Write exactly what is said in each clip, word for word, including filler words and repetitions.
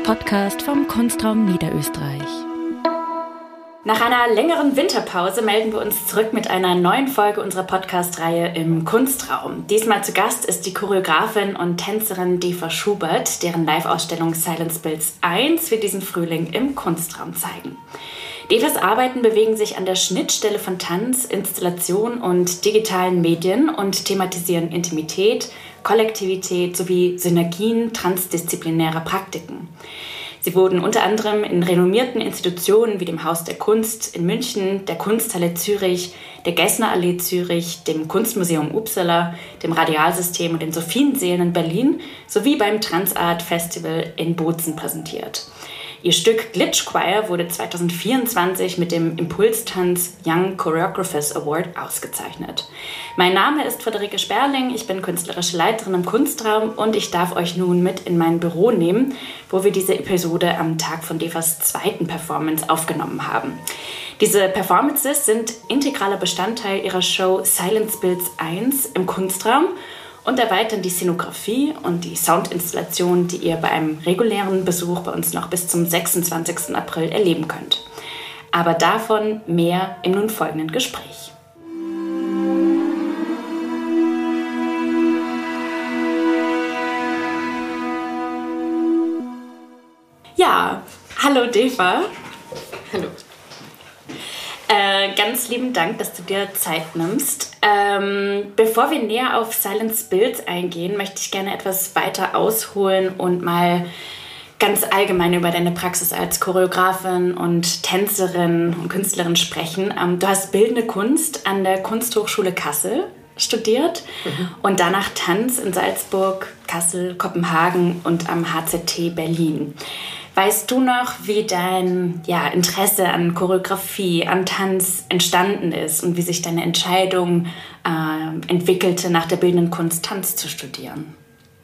Podcast vom Kunstraum Niederösterreich. Nach einer längeren Winterpause melden wir uns zurück mit einer neuen Folge unserer Podcast-Reihe im Kunstraum. Diesmal zu Gast ist die Choreografin und Tänzerin Deva Schubert, deren Live-Ausstellung Silence Builds eins wir diesen Frühling im Kunstraum zeigen. Devas Arbeiten bewegen sich an der Schnittstelle von Tanz, Installation und digitalen Medien und thematisieren Intimität, Kollektivität sowie Synergien transdisziplinärer Praktiken. Sie wurden unter anderem in renommierten Institutionen wie dem Haus der Kunst in München, der Kunsthalle Zürich, der Gessner Allee Zürich, dem Kunstmuseum Uppsala, dem Radialsystem und den Sophienseelen in Berlin sowie beim Transart Festival in Bozen präsentiert. Ihr Stück Glitch Choir wurde zwanzig vierundzwanzig mit dem Impulstanz Young Choreographers Award ausgezeichnet. Mein Name ist Friederike Sperling, ich bin künstlerische Leiterin im Kunstraum und ich darf euch nun mit in mein Büro nehmen, wo wir diese Episode am Tag von Devas zweiten Performance aufgenommen haben. Diese Performances sind integraler Bestandteil ihrer Show Silence Builds eins im Kunstraum und erweitern die Szenografie und die Soundinstallation, die ihr bei einem regulären Besuch bei uns noch bis zum sechsundzwanzigsten April erleben könnt. Aber davon mehr im nun folgenden Gespräch. Ja, hallo Deva. Hallo. Äh, ganz lieben Dank, dass du dir Zeit nimmst. Ähm, bevor wir näher auf Silence Builds eingehen, möchte ich gerne etwas weiter ausholen und mal ganz allgemein über deine Praxis als Choreografin und Tänzerin und Künstlerin sprechen. Ähm, du hast Bildende Kunst an der Kunsthochschule Kassel studiert mhm. und danach Tanz in Salzburg, Kassel, Kopenhagen und am H Z T Berlin. Weißt du noch, wie dein ja, Interesse an Choreografie, an Tanz entstanden ist und wie sich deine Entscheidung äh, entwickelte, nach der Bildenden Kunst Tanz zu studieren?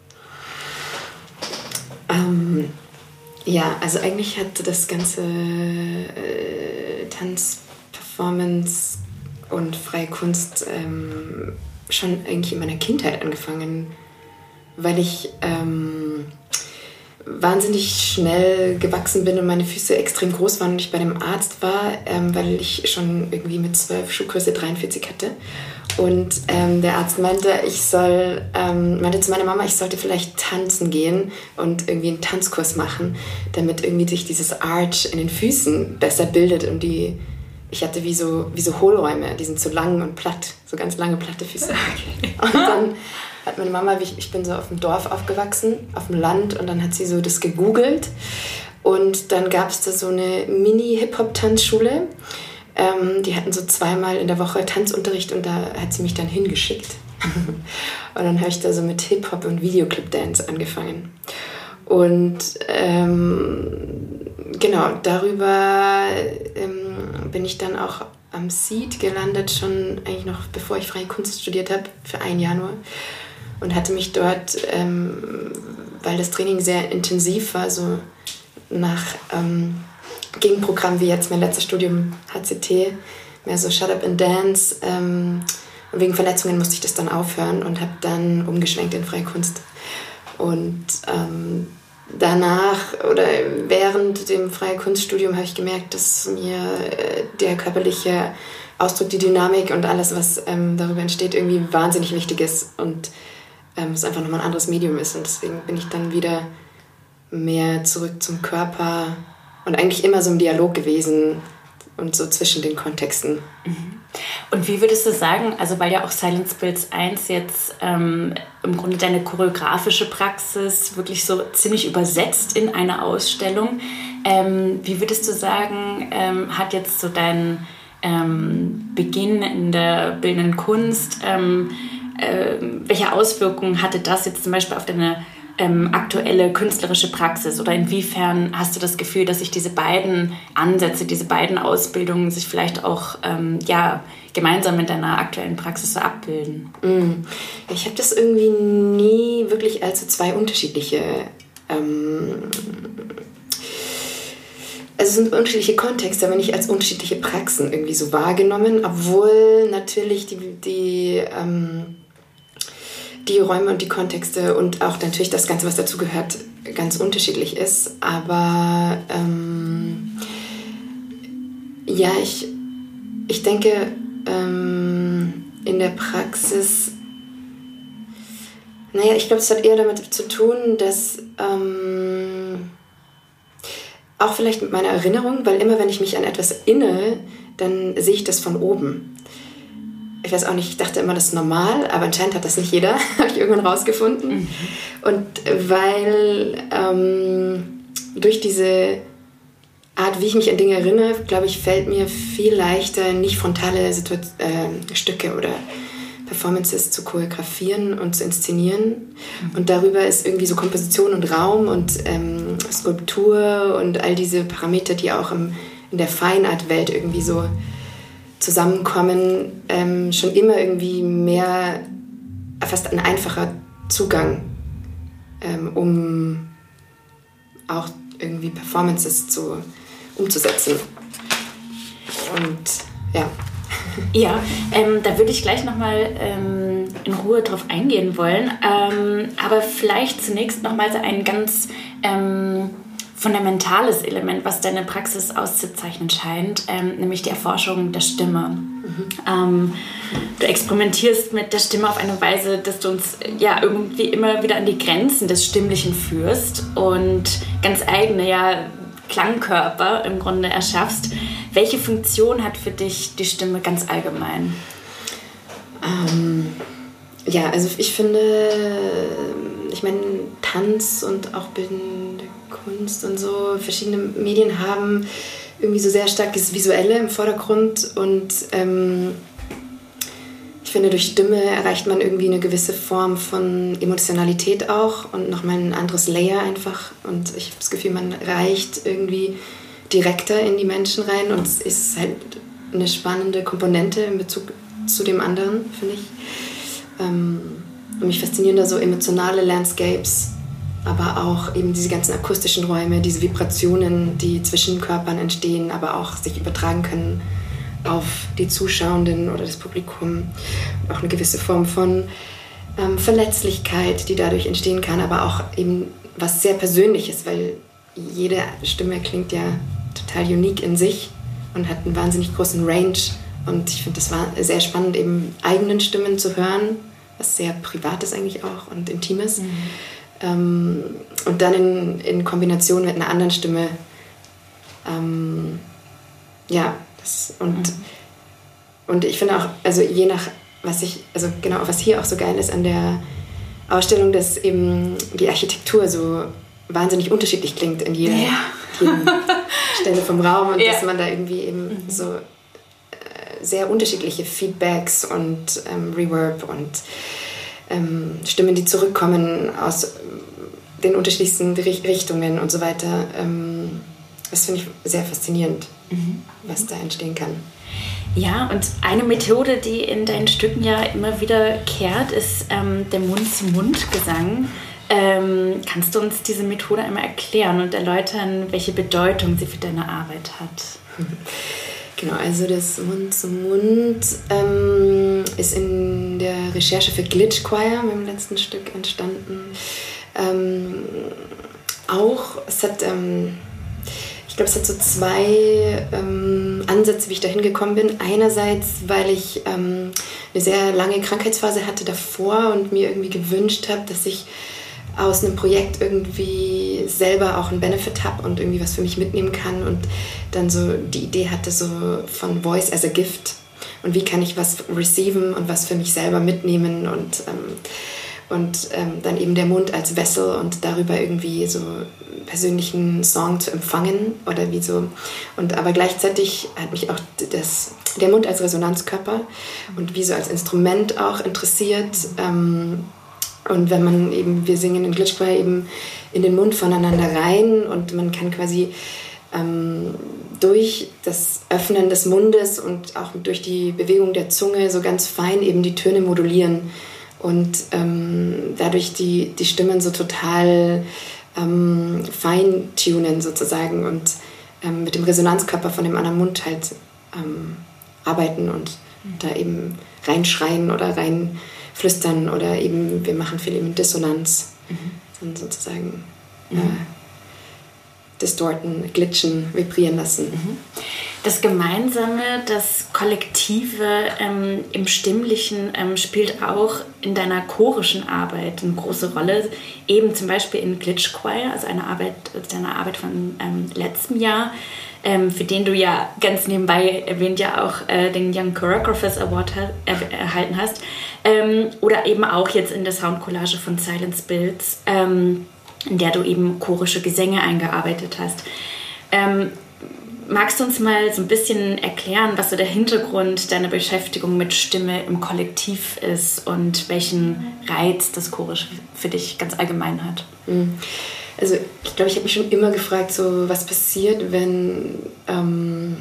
Ähm, ja, also eigentlich hat das ganze äh, Tanz, Performance und freie Kunst ähm, schon eigentlich in meiner Kindheit angefangen, weil ich Ähm, wahnsinnig schnell gewachsen bin und meine Füße extrem groß waren und ich bei dem Arzt war, ähm, weil ich schon irgendwie mit zwölf Schuhgröße dreiundvierzig hatte. Und ähm, der Arzt meinte, ich soll, ähm, meinte zu meiner Mama, ich sollte vielleicht tanzen gehen und irgendwie einen Tanzkurs machen, damit irgendwie sich dieses Arch in den Füßen besser bildet und die, ich hatte wie so, wie so Hohlräume, die sind so lang und platt, so ganz lange platte Füße. Okay. Und dann hat meine Mama, ich bin so auf dem Dorf aufgewachsen, auf dem Land, und dann hat sie so das gegoogelt und dann gab es da so eine Mini-Hip-Hop-Tanzschule. Ähm, die hatten so zweimal in der Woche Tanzunterricht und da hat sie mich dann hingeschickt. Und dann habe ich da so mit Hip-Hop und Videoclip-Dance angefangen. Und ähm, genau, darüber ähm, bin ich dann auch am Seed gelandet, schon eigentlich noch bevor ich freie Kunst studiert habe, für ein Jahr nur. Und hatte mich dort, ähm, weil das Training sehr intensiv war, so nach ähm, Gegenprogramm wie jetzt mein letztes Studium H Z T, mehr so Shut Up and Dance. Ähm, und wegen Verletzungen musste ich das dann aufhören und habe dann umgeschwenkt in freie Kunst. Und ähm, danach oder während dem freie Kunststudium habe ich gemerkt, dass mir äh, der körperliche Ausdruck, die Dynamik und alles, was ähm, darüber entsteht, irgendwie wahnsinnig wichtig ist und ähm, es einfach nochmal ein anderes Medium ist. Und deswegen bin ich dann wieder mehr zurück zum Körper und eigentlich immer so im Dialog gewesen und so zwischen den Kontexten. Und wie würdest du sagen, also weil ja auch Silence Builds eins jetzt ähm, im Grunde deine choreografische Praxis wirklich so ziemlich übersetzt in eine Ausstellung, ähm, wie würdest du sagen, ähm, hat jetzt so dein ähm, Beginn in der bildenden Kunst, ähm, äh, welche Auswirkungen hatte das jetzt zum Beispiel auf deine ähm, aktuelle künstlerische Praxis? Oder inwiefern hast du das Gefühl, dass sich diese beiden Ansätze, diese beiden Ausbildungen sich vielleicht auch ähm, ja, gemeinsam mit deiner aktuellen Praxis so abbilden? Mm. Ich habe das irgendwie nie wirklich als so zwei unterschiedliche ähm, also es sind unterschiedliche Kontexte, aber nicht als unterschiedliche Praxen irgendwie so wahrgenommen, obwohl natürlich die, die, ähm, die Räume und die Kontexte und auch natürlich das Ganze, was dazu gehört, ganz unterschiedlich ist. Aber ähm, ja, ich, ich denke, ähm, in der Praxis, naja, ich glaube, es hat eher damit zu tun, dass ähm, auch vielleicht mit meiner Erinnerung, weil immer, wenn ich mich an etwas erinnere, dann sehe ich das von oben. Ich weiß auch nicht, ich dachte immer, das ist normal, aber anscheinend hat das nicht jeder, habe ich irgendwann rausgefunden. Mhm. Und weil ähm, durch diese Art, wie ich mich an Dinge erinnere, glaube ich, fällt mir viel leichter, nicht frontale Situ- äh, Stücke oder Performances zu choreografieren und zu inszenieren. Mhm. Und darüber ist irgendwie so Komposition und Raum und ähm, Skulptur und all diese Parameter, die auch im, in der Feinart-Welt irgendwie so zusammenkommen, ähm, schon immer irgendwie mehr, fast ein einfacher Zugang, ähm, um auch irgendwie Performances zu, umzusetzen. Und ja. Ja, ähm, da würde ich gleich nochmal ähm, in Ruhe drauf eingehen wollen. Ähm, aber vielleicht zunächst nochmal so ein ganz ähm, fundamentales Element, was deine Praxis auszuzeichnen scheint, ähm, nämlich die Erforschung der Stimme. Mhm. Ähm, du experimentierst mit der Stimme auf eine Weise, dass du uns ja irgendwie immer wieder an die Grenzen des Stimmlichen führst und ganz eigene ja, Klangkörper im Grunde erschaffst. Welche Funktion hat für dich die Stimme ganz allgemein? Ähm, ja, also ich finde, ich meine, Tanz und auch bildende Kunst und so, verschiedene Medien haben irgendwie so sehr starkes Visuelle im Vordergrund und ähm, ich finde, durch Stimme erreicht man irgendwie eine gewisse Form von Emotionalität auch und nochmal ein anderes Layer einfach und ich habe das Gefühl, man reicht irgendwie direkter in die Menschen rein und es ist halt eine spannende Komponente in Bezug zu dem anderen, finde ich. Ähm, und mich faszinieren da so emotionale Landscapes, aber auch eben diese ganzen akustischen Räume, diese Vibrationen, die zwischen Körpern entstehen, aber auch sich übertragen können auf die Zuschauenden oder das Publikum. Und auch eine gewisse Form von ähm, Verletzlichkeit, die dadurch entstehen kann, aber auch eben was sehr Persönliches, weil jede Stimme klingt ja total unique in sich und hat einen wahnsinnig großen Range. Und ich finde, das war sehr spannend, eben eigenen Stimmen zu hören, was sehr Privates eigentlich auch und Intimes. Mhm. Ähm, und dann in, in Kombination mit einer anderen Stimme. Ähm, ja, das, und, mhm. und ich finde auch, also je nach, was ich, also genau, was hier auch so geil ist an der Ausstellung, dass eben die Architektur so wahnsinnig unterschiedlich klingt in jeder, ja. jeder Stelle vom Raum und ja. dass man da irgendwie eben mhm. so äh, sehr unterschiedliche Feedbacks und ähm, Reverb und ähm, Stimmen, die zurückkommen aus den unterschiedlichsten Richtungen und so weiter. Ähm, das finde ich sehr faszinierend, mhm. was da entstehen kann. Ja, und eine Methode, die in deinen Stücken ja immer wieder kehrt, ist ähm, der Mund-zu-Mund-Gesang. Ähm, kannst du uns diese Methode einmal erklären und erläutern, welche Bedeutung sie für deine Arbeit hat? Genau, also das Mund-zu-Mund ähm, ist in der Recherche für Glitch Choir, meinem letzten Stück, entstanden. Ähm, auch, es hat, ähm, ich glaube, es hat so zwei ähm, Ansätze, wie ich da hingekommen bin. Einerseits, weil ich ähm, eine sehr lange Krankheitsphase hatte davor und mir irgendwie gewünscht habe, dass ich aus einem Projekt irgendwie selber auch einen Benefit habe und irgendwie was für mich mitnehmen kann und dann so die Idee hatte so von Voice as a Gift und wie kann ich was receiven und was für mich selber mitnehmen und, ähm, und ähm, dann eben der Mund als Vessel und darüber irgendwie so persönlichen Song zu empfangen oder wie so und aber gleichzeitig hat mich auch das, der Mund als Resonanzkörper und wie so als Instrument auch interessiert. ähm, Und wenn man eben, wir singen in Glitch Choir eben in den Mund voneinander rein und man kann quasi ähm, durch das Öffnen des Mundes und auch durch die Bewegung der Zunge so ganz fein eben die Töne modulieren und ähm, dadurch die, die Stimmen so total ähm, fein tunen sozusagen und ähm, mit dem Resonanzkörper von dem anderen Mund halt ähm, arbeiten und mhm. da eben reinschreien oder rein flüstern oder eben wir machen viel eben Dissonanz, mhm. sozusagen mhm. äh, distorten, glitchen, vibrieren lassen. Mhm. Das Gemeinsame, das Kollektive ähm, im Stimmlichen ähm, spielt auch in deiner chorischen Arbeit eine große Rolle. Eben zum Beispiel in Glitch Choir, also eine Arbeit, deine Arbeit von ähm, letztem Jahr, ähm, für den du ja ganz nebenbei erwähnt ja auch äh, den Young Choreographers Award ha- er- erhalten hast. Ähm, oder eben auch jetzt in der Soundcollage von Silence Builds, ähm, in der du eben chorische Gesänge eingearbeitet hast. Ähm, magst du uns mal so ein bisschen erklären, was so der Hintergrund deiner Beschäftigung mit Stimme im Kollektiv ist und welchen Reiz das Chorische für dich ganz allgemein hat? Also ich glaube, ich habe mich schon immer gefragt, so was passiert, wenn, ähm,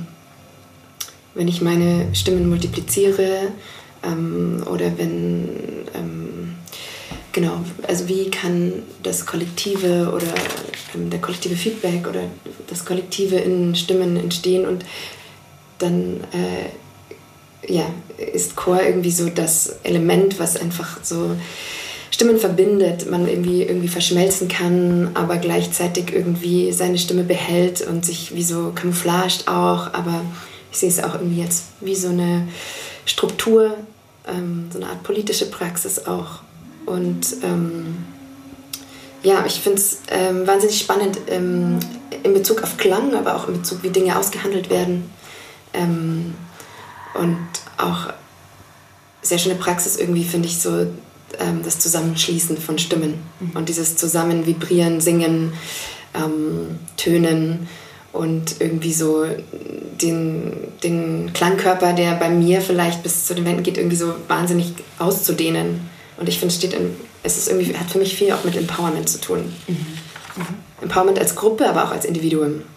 wenn ich meine Stimmen multipliziere ähm, oder wenn... Ähm, Genau, also wie kann das Kollektive oder ähm, der kollektive Feedback oder das Kollektive in Stimmen entstehen und dann äh, ja, ist Chor irgendwie so das Element, was einfach so Stimmen verbindet, man irgendwie, irgendwie verschmelzen kann, aber gleichzeitig irgendwie seine Stimme behält und sich wie so camouflaged auch, aber ich sehe es auch irgendwie jetzt wie so eine Struktur, ähm, so eine Art politische Praxis auch. Und ähm, ja, ich finde es ähm, wahnsinnig spannend ähm, in Bezug auf Klang, aber auch in Bezug, wie Dinge ausgehandelt werden. Ähm, und auch sehr schöne Praxis irgendwie, finde ich, so ähm, das Zusammenschließen von Stimmen. Mhm. Und dieses Zusammen vibrieren, singen, ähm, tönen und irgendwie so den, den Klangkörper, der bei mir vielleicht bis zu den Wänden geht, irgendwie so wahnsinnig auszudehnen. Und ich finde, es steht in, es ist irgendwie, hat für mich viel auch mit Empowerment zu tun. Mhm. Mhm. Empowerment als Gruppe, aber auch als Individuum. Mhm.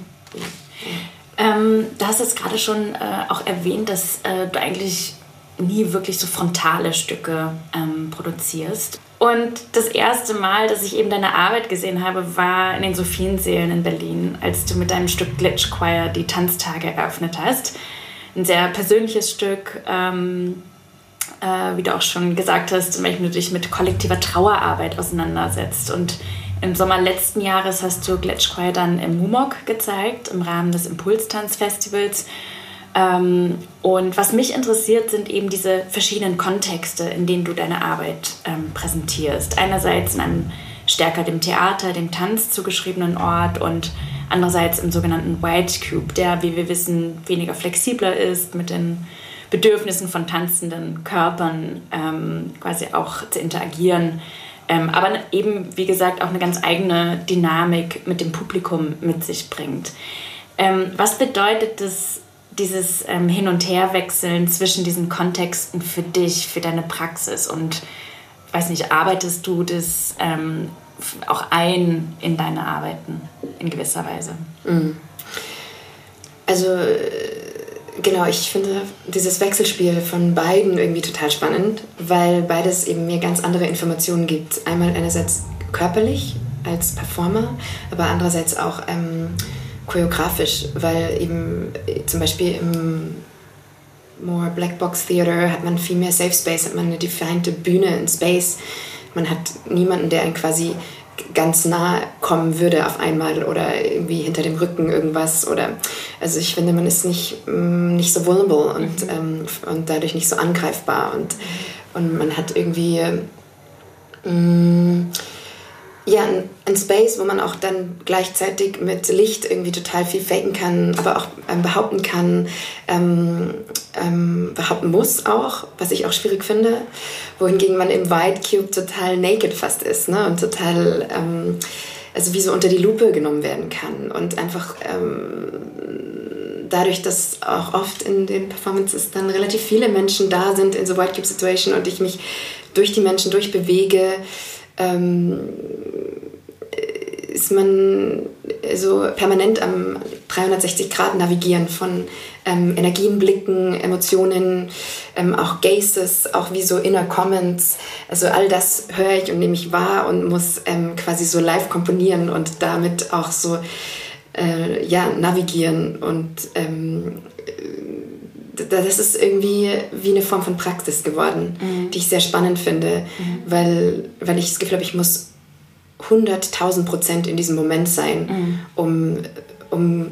Ja. Ähm, du hast jetzt gerade schon äh, auch erwähnt, dass äh, du eigentlich nie wirklich so frontale Stücke ähm, produzierst. Und das erste Mal, dass ich eben deine Arbeit gesehen habe, war in den Sophiensälen in Berlin, als du mit deinem Stück Glitch Choir die Tanztage eröffnet hast. Ein sehr persönliches Stück, ähm, Äh, wie du auch schon gesagt hast, in welchem du dich mit kollektiver Trauerarbeit auseinandersetzt. Und im Sommer letzten Jahres hast du Glitch Choir dann im Mumok gezeigt, im Rahmen des Impulstanz-Festivals. Ähm, und was mich interessiert, sind eben diese verschiedenen Kontexte, in denen du deine Arbeit ähm, präsentierst. Einerseits in einem stärker dem Theater, dem Tanz zugeschriebenen Ort und andererseits im sogenannten White Cube, der, wie wir wissen, weniger flexibler ist, mit den Bedürfnissen von tanzenden Körpern ähm, quasi auch zu interagieren. Ähm, aber eben, wie gesagt, auch eine ganz eigene Dynamik mit dem Publikum mit sich bringt. Ähm, was bedeutet das, dieses ähm, Hin- und Herwechseln zwischen diesen Kontexten für dich, für deine Praxis? Und, weiß nicht, arbeitest du das ähm, auch ein in deine Arbeiten in gewisser Weise? Also genau, ich finde dieses Wechselspiel von beiden irgendwie total spannend, weil beides eben mir ganz andere Informationen gibt. Einmal einerseits körperlich als Performer, aber andererseits auch ähm, choreografisch, weil eben zum Beispiel im More Black Box Theater hat man viel mehr Safe Space, hat man eine definite Bühne in Space. Man hat niemanden, der einen quasi ganz nah kommen würde auf einmal oder irgendwie hinter dem Rücken irgendwas oder also ich finde, man ist nicht, nicht so vulnerable und, mhm. ähm, und dadurch nicht so angreifbar und, und man hat irgendwie ähm, ja, ein Space, wo man auch dann gleichzeitig mit Licht irgendwie total viel faken kann, aber auch ähm, behaupten kann, ähm, ähm, behaupten muss auch, was ich auch schwierig finde, wohingegen man im White Cube total naked fast ist, ne? Und total, ähm, also wie so unter die Lupe genommen werden kann und einfach ähm, dadurch, dass auch oft in den Performances dann relativ viele Menschen da sind in so White Cube Situation und ich mich durch die Menschen durchbewege, ähm, ist man so permanent am dreihundertsechzig Grad navigieren von ähm, Energien, Blicken, Emotionen, ähm, auch Gazes, auch wie so Inner Comments. Also all das höre ich und nehme ich wahr und muss ähm, quasi so live komponieren und damit auch so äh, ja, navigieren und ähm, das ist irgendwie wie eine Form von Praxis geworden, mhm. die ich sehr spannend finde, mhm. weil, weil ich das Gefühl habe, ich muss hunderttausend Prozent in diesem Moment sein, mhm. um, um,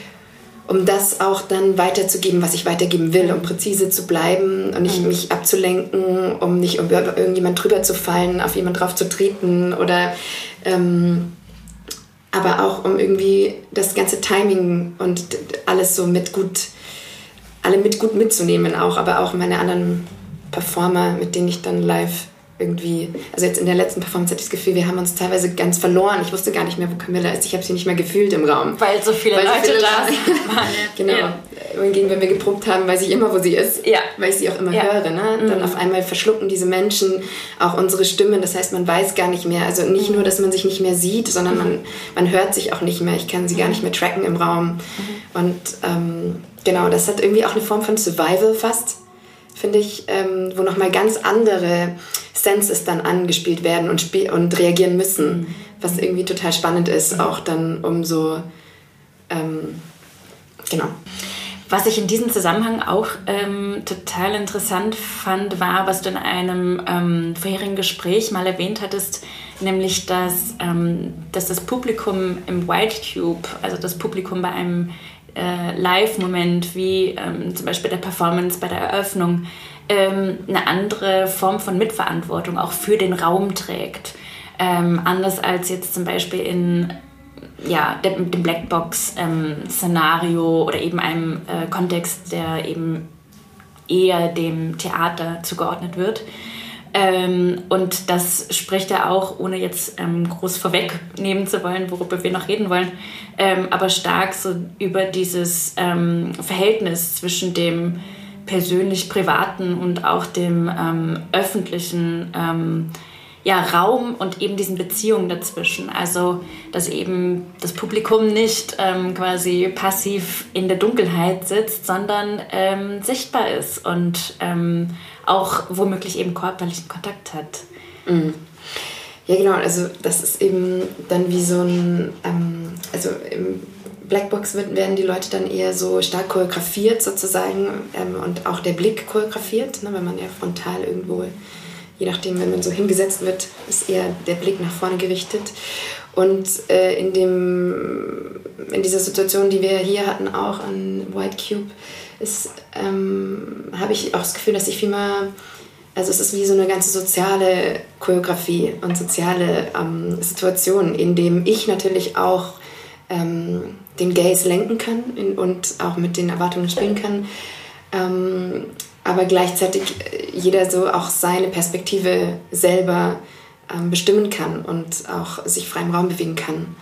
um das auch dann weiterzugeben, was ich weitergeben will, um präzise zu bleiben und nicht mhm. mich abzulenken, um nicht über irgendjemand drüber zu fallen, auf jemand drauf zu treten oder ähm, aber auch um irgendwie das ganze Timing und alles so mit gut, alle mit gut mitzunehmen auch, aber auch meine anderen Performer, mit denen ich dann live irgendwie, also jetzt in der letzten Performance hatte ich das Gefühl, wir haben uns teilweise ganz verloren. Ich wusste gar nicht mehr, wo Camilla ist. Ich habe sie nicht mehr gefühlt im Raum. Weil so viele Weil Leute so viele da waren. Genau. Ja. Hingegen, wenn wir geprobt haben, weiß ich immer, wo sie ist. Ja. Weil ich sie auch immer ja. höre. Ne? Mhm. Dann auf einmal verschlucken diese Menschen auch unsere Stimmen. Das heißt, man weiß gar nicht mehr. Also nicht nur, dass man sich nicht mehr sieht, sondern man, man hört sich auch nicht mehr. Ich kann sie gar nicht mehr tracken im Raum. Mhm. Und ähm, genau, das hat irgendwie auch eine Form von Survival fast, finde ich, ähm, wo nochmal ganz andere Senses dann angespielt werden und, spiel- und reagieren müssen, mhm. was irgendwie total spannend ist, mhm. auch dann um so, ähm, genau. Was ich in diesem Zusammenhang auch ähm, total interessant fand, war, was du in einem ähm, vorherigen Gespräch mal erwähnt hattest, nämlich, dass, ähm, dass das Publikum im White Cube, also das Publikum bei einem äh, Live-Moment, wie ähm, zum Beispiel der Performance bei der Eröffnung, ähm, eine andere Form von Mitverantwortung auch für den Raum trägt. Ähm, anders als jetzt zum Beispiel in ja, dem, dem Blackbox-Szenario ähm, oder eben einem äh, Kontext, der eben eher dem Theater zugeordnet wird. Ähm, und das spricht ja auch, ohne jetzt ähm, groß vorwegnehmen zu wollen, worüber wir noch reden wollen, ähm, aber stark so über dieses ähm, Verhältnis zwischen dem persönlich-privaten und auch dem ähm, öffentlichen ähm, ja, Raum und eben diesen Beziehungen dazwischen. Also, dass eben das Publikum nicht ähm, quasi passiv in der Dunkelheit sitzt, sondern ähm, sichtbar ist und ähm, auch womöglich eben körperlichen Kontakt hat. Mhm. Ja, genau. Also, das ist eben dann wie so ein, ähm, also im Blackbox werden die Leute dann eher so stark choreografiert sozusagen ähm, und auch der Blick choreografiert, ne, wenn man ja frontal irgendwo, je nachdem, wenn man so hingesetzt wird, ist eher der Blick nach vorne gerichtet. Und äh, in, dem, in dieser Situation, die wir hier hatten, auch an White Cube, ähm, habe ich auch das Gefühl, dass ich viel mehr, also es ist wie so eine ganze soziale Choreografie und soziale ähm, Situation, in dem ich natürlich auch ähm, den Gaze lenken kann in, und auch mit den Erwartungen spielen kann. Ähm, aber gleichzeitig jeder so auch seine Perspektive selber ähm, bestimmen kann und auch sich frei im Raum bewegen kann.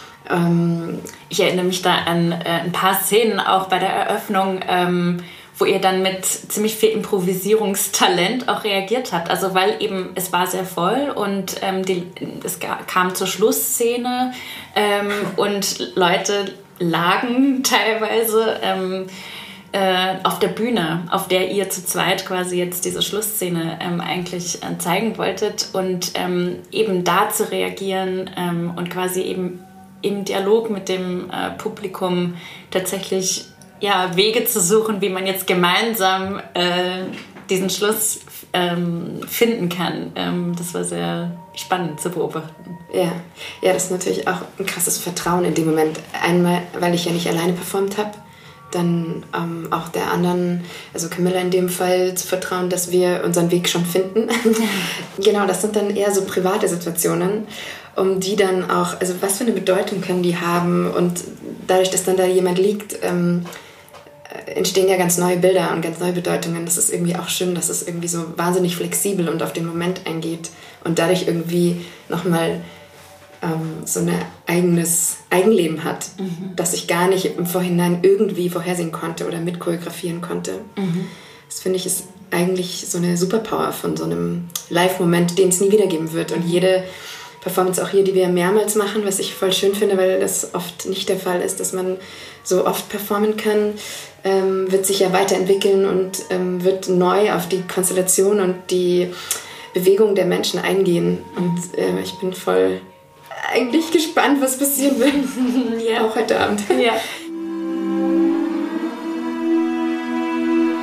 Ähm, ich erinnere mich da an äh, ein paar Szenen auch bei der Eröffnung, ähm, wo ihr dann mit ziemlich viel Improvisierungstalent auch reagiert habt. Also weil eben, es war sehr voll und ähm, die, es kam zur Schlussszene ähm, und Leute lagen teilweise ähm, äh, auf der Bühne, auf der ihr zu zweit quasi jetzt diese Schlussszene ähm, eigentlich äh, zeigen wolltet und ähm, eben da zu reagieren ähm, und quasi eben im Dialog mit dem äh, Publikum tatsächlich ja, Wege zu suchen, wie man jetzt gemeinsam äh, diesen Schluss ähm, finden kann. Ähm, das war sehr spannend zu beobachten. Ja. ja, das ist natürlich auch ein krasses Vertrauen in dem Moment. Einmal, weil ich ja nicht alleine performt habe, dann ähm, auch der anderen, also Camilla in dem Fall, zu vertrauen, dass wir unseren Weg schon finden. Genau, das sind dann eher so private Situationen, um die dann auch, also was für eine Bedeutung können die haben und dadurch, dass dann da jemand liegt, ähm, entstehen ja ganz neue Bilder und ganz neue Bedeutungen. Das ist irgendwie auch schön, dass es irgendwie so wahnsinnig flexibel und auf den Moment eingeht und dadurch irgendwie nochmal ähm, so ein eigenes Eigenleben hat, mhm. das ich gar nicht im Vorhinein irgendwie vorhersehen konnte oder mit choreografieren konnte. Mhm. Das finde ich ist eigentlich so eine Superpower von so einem Live-Moment, den es nie wieder geben wird. Und jede Performance, auch hier, die wir mehrmals machen, was ich voll schön finde, weil das oft nicht der Fall ist, dass man so oft performen kann, ähm, wird sich ja weiterentwickeln und ähm, wird neu auf die Konstellation und die Bewegung der Menschen eingehen. Und äh, ich bin voll eigentlich gespannt, was passieren wird. Ja. Auch heute Abend. Ja.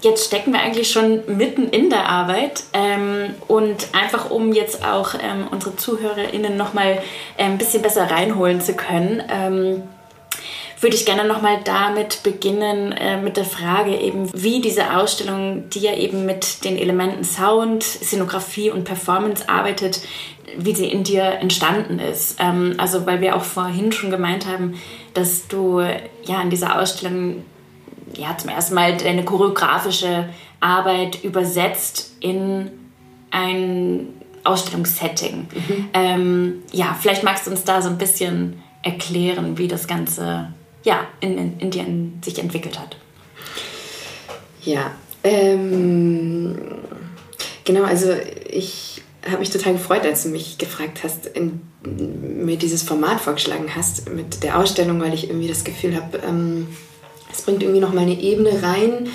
jetzt stecken wir eigentlich schon mitten in der Arbeit ähm, und einfach um jetzt auch ähm, unsere ZuhörerInnen nochmal äh, ein bisschen besser reinholen zu können, ähm, würde ich gerne nochmal damit beginnen, äh, mit der Frage eben, wie diese Ausstellung, die ja eben mit den Elementen Sound, Szenografie und Performance arbeitet, wie sie in dir entstanden ist. Ähm, also weil wir auch vorhin schon gemeint haben, dass du ja in dieser Ausstellung ja, zum ersten Mal deine choreografische Arbeit übersetzt in ein Ausstellungssetting. Mhm. Ähm, ja, vielleicht magst du uns da so ein bisschen erklären, wie das Ganze ja, in, in, in dir in sich entwickelt hat. Ja, ähm, genau, also ich habe mich total gefreut, als du mich gefragt hast, in, mir dieses Format vorgeschlagen hast mit der Ausstellung, weil ich irgendwie das Gefühl habe, ähm, es bringt irgendwie noch mal eine Ebene rein,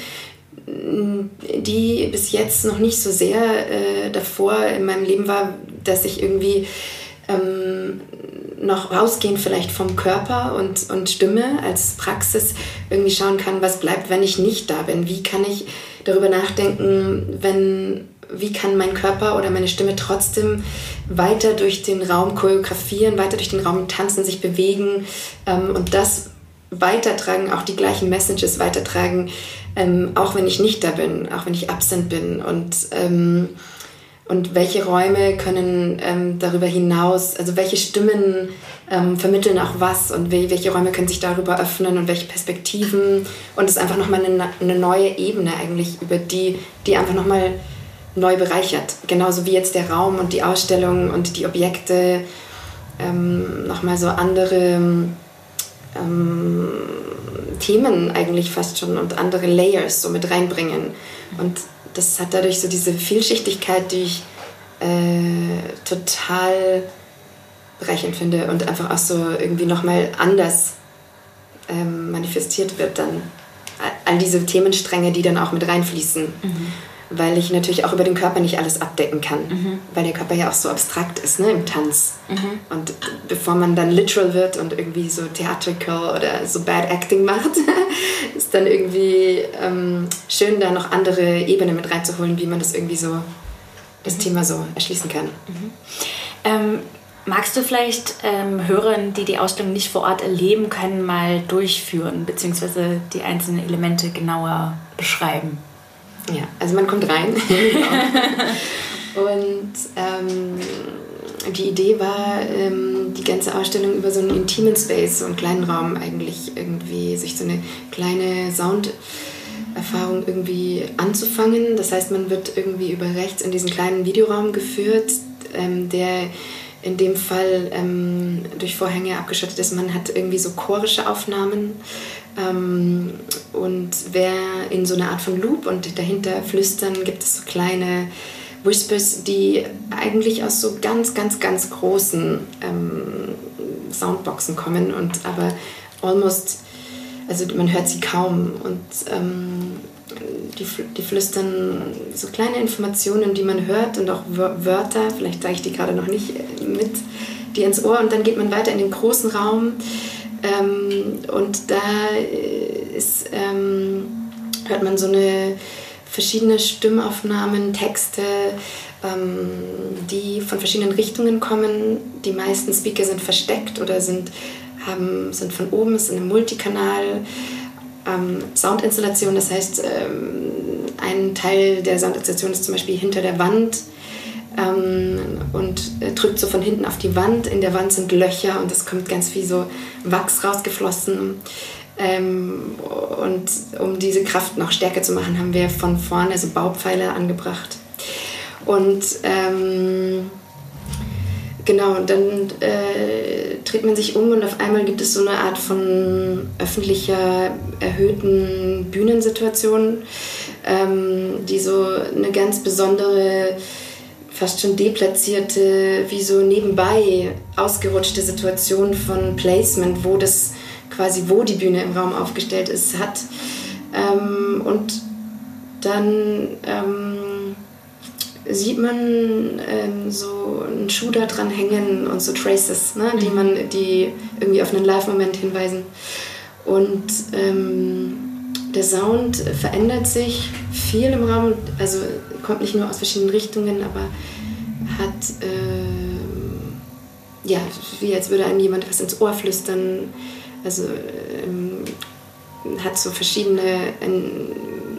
die bis jetzt noch nicht so sehr äh, davor in meinem Leben war, dass ich irgendwie ähm, noch rausgehend vielleicht vom Körper und, und Stimme als Praxis irgendwie schauen kann, was bleibt, wenn ich nicht da bin. Wie kann ich darüber nachdenken, wenn, wie kann mein Körper oder meine Stimme trotzdem weiter durch den Raum choreografieren, weiter durch den Raum tanzen, sich bewegen ähm, und das weitertragen, auch die gleichen Messages weitertragen, ähm, auch wenn ich nicht da bin, auch wenn ich absent bin. Und, ähm, und welche Räume können ähm, darüber hinaus, also welche Stimmen ähm, vermitteln auch was und we- welche Räume können sich darüber öffnen und welche Perspektiven. Und es ist einfach nochmal eine, eine neue Ebene eigentlich, über die, die einfach nochmal neu bereichert. Genauso wie jetzt der Raum und die Ausstellung und die Objekte ähm, nochmal so andere Ähm, Themen eigentlich fast schon und andere Layers so mit reinbringen. Und das hat dadurch so diese Vielschichtigkeit, die ich äh, total bereichernd finde und einfach auch so irgendwie nochmal anders ähm, manifestiert wird dann. All diese Themenstränge, die dann auch mit reinfließen. Mhm. Weil ich natürlich auch über den Körper nicht alles abdecken kann, mhm. weil der Körper ja auch so abstrakt ist, ne, im Tanz. Mhm. Und bevor man dann literal wird und irgendwie so theatrical oder so Bad Acting macht, ist dann irgendwie ähm, schön, da noch andere Ebenen mit reinzuholen, wie man das irgendwie so, das mhm. Thema so erschließen kann. Mhm. Ähm, magst du vielleicht ähm, Hörern, die die Ausstellung nicht vor Ort erleben können, mal durchführen, beziehungsweise die einzelnen Elemente genauer beschreiben? Ja, also man kommt rein und ähm, die Idee war, ähm, die ganze Ausstellung über so einen intimen Space, so einen kleinen Raum eigentlich irgendwie, sich so eine kleine Sounderfahrung irgendwie anzufangen. Das heißt, man wird irgendwie über rechts in diesen kleinen Videoraum geführt, ähm, der in dem Fall ähm, durch Vorhänge abgeschottet ist. Man hat irgendwie so chorische Aufnahmen. Ähm, und wer in so einer Art von Loop und dahinter flüstern, gibt es so kleine Whispers, die eigentlich aus so ganz, ganz, ganz großen ähm, Soundboxen kommen und aber almost, also man hört sie kaum und ähm, die, die flüstern so kleine Informationen, die man hört und auch Wörter, vielleicht sage ich die gerade noch nicht mit, die ins Ohr und dann geht man weiter in den großen Raum. Ähm, und da ist, ähm, hört man so eine verschiedene Stimmaufnahmen, Texte, ähm, die von verschiedenen Richtungen kommen. Die meisten Speaker sind versteckt oder sind, haben, sind von oben, es ist eine Multikanal ähm, Soundinstallation. Das heißt, ähm, ein Teil der Soundinstallation ist zum Beispiel hinter der Wand. Und drückt so von hinten auf die Wand. In der Wand sind Löcher und es kommt ganz viel so Wachs rausgeflossen. Und um diese Kraft noch stärker zu machen, haben wir von vorne so Baupfeiler angebracht. Und ähm, genau, dann äh, dreht man sich um und auf einmal gibt es so eine Art von öffentlicher, erhöhten Bühnensituation, ähm, die so eine ganz besondere, fast schon deplatzierte, wie so nebenbei ausgerutschte Situation von Placement, wo das quasi, wo die Bühne im Raum aufgestellt ist, hat. Ähm, und dann ähm, sieht man ähm, so einen Schuh da dran hängen und so Traces, ne, die man, die irgendwie auf einen Live-Moment hinweisen. Und ähm, der Sound verändert sich viel im Raum, also kommt nicht nur aus verschiedenen Richtungen, aber hat, äh, ja, wie als würde einem jemand was ins Ohr flüstern, also ähm, hat so verschiedene äh,